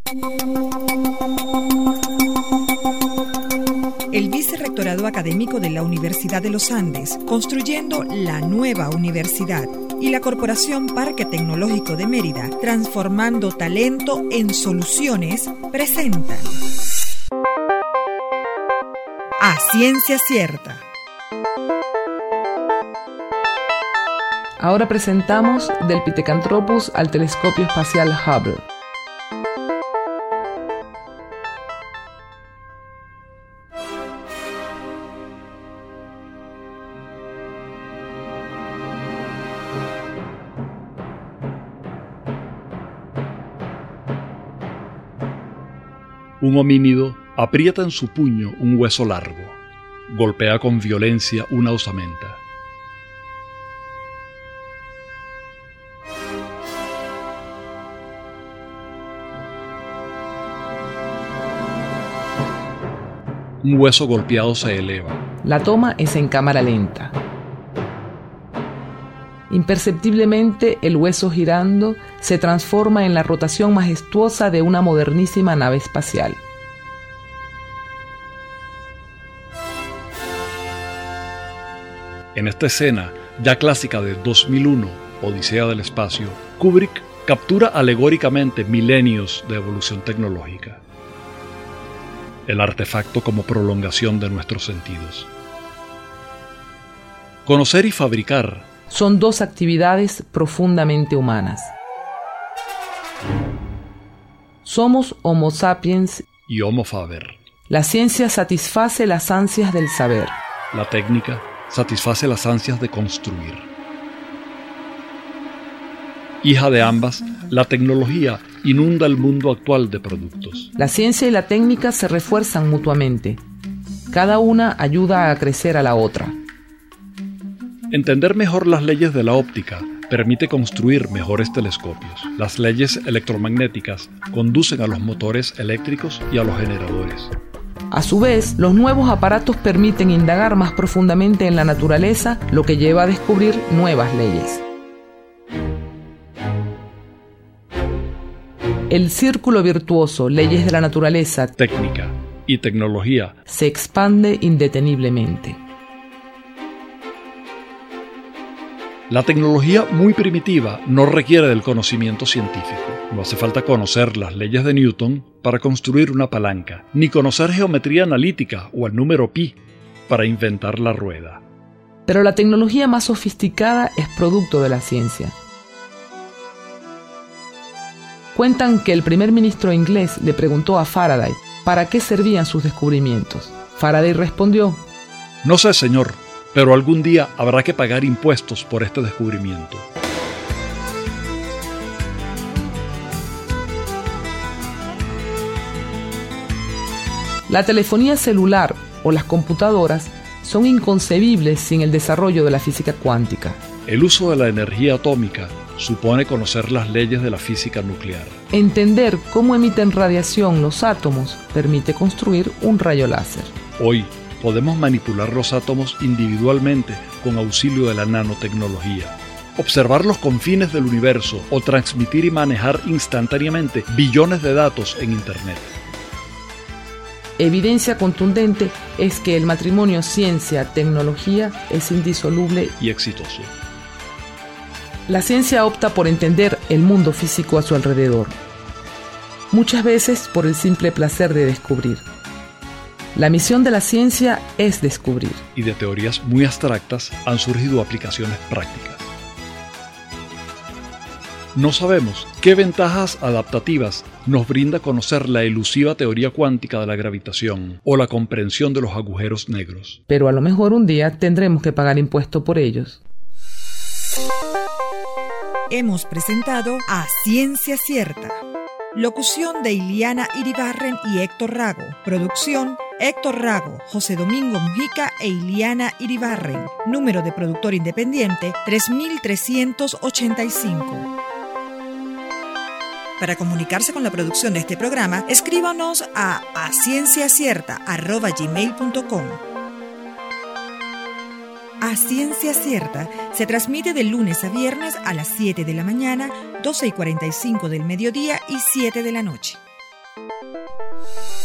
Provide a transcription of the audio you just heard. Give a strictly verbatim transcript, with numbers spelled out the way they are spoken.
El Vicerrectorado Académico de la Universidad de los Andes, construyendo la nueva universidad, y la Corporación Parque Tecnológico de Mérida, transformando talento en soluciones, presentan A Ciencia Cierta. Ahora presentamos Del Pithecanthropus al telescopio espacial Hubble. Un homínido aprieta en su puño un hueso largo, golpea con violencia una osamenta. Un hueso golpeado se eleva. La toma es en cámara lenta. Imperceptiblemente, el hueso girando se transforma en la rotación majestuosa de una modernísima nave espacial. En esta escena, ya clásica de dos mil uno, Odisea del Espacio, Kubrick captura alegóricamente milenios de evolución tecnológica. El artefacto como prolongación de nuestros sentidos. Conocer y fabricar son dos actividades profundamente humanas. Somos Homo sapiens y Homo faber. La ciencia satisface las ansias del saber. La técnica satisface las ansias de construir. Hija de ambas, la tecnología inunda el mundo actual de productos. La ciencia y la técnica se refuerzan mutuamente. Cada una ayuda a crecer a la otra. Entender mejor las leyes de la óptica permite construir mejores telescopios. Las leyes electromagnéticas conducen a los motores eléctricos y a los generadores. A su vez, los nuevos aparatos permiten indagar más profundamente en la naturaleza, lo que lleva a descubrir nuevas leyes. El círculo virtuoso, leyes de la naturaleza, técnica y tecnología, se expande indeteniblemente. La tecnología muy primitiva no requiere del conocimiento científico. No hace falta conocer las leyes de Newton para construir una palanca, ni conocer geometría analítica o el número pi para inventar la rueda. Pero la tecnología más sofisticada es producto de la ciencia. Cuentan que el primer ministro inglés le preguntó a Faraday para qué servían sus descubrimientos. Faraday respondió: "No sé, señor, pero algún día habrá que pagar impuestos por este descubrimiento". La telefonía celular o las computadoras son inconcebibles sin el desarrollo de la física cuántica. El uso de la energía atómica supone conocer las leyes de la física nuclear. Entender cómo emiten radiación los átomos permite construir un rayo láser. Hoy podemos manipular los átomos individualmente con auxilio de la nanotecnología, observar los confines del universo o transmitir y manejar instantáneamente billones de datos en Internet. Evidencia contundente es que el matrimonio ciencia-tecnología es indisoluble y exitoso. La ciencia opta por entender el mundo físico a su alrededor, muchas veces por el simple placer de descubrir. La misión de la ciencia es descubrir. Y de teorías muy abstractas han surgido aplicaciones prácticas. No sabemos qué ventajas adaptativas nos brinda conocer la elusiva teoría cuántica de la gravitación o la comprensión de los agujeros negros. Pero a lo mejor un día tendremos que pagar impuesto por ellos. Hemos presentado A Ciencia Cierta. Locución de Iliana Iribarren y Héctor Rago. Producción Héctor Rago, José Domingo Mujica e Iliana Iribarren. Número de productor independiente tres mil trescientos ochenta y cinco. Para comunicarse con la producción de este programa, escríbanos a acienciacierta arroba gmail punto com. A Ciencia Cierta se transmite de lunes a viernes a las siete de la mañana, doce y cuarenta y cinco del mediodía y siete de la noche. Chao.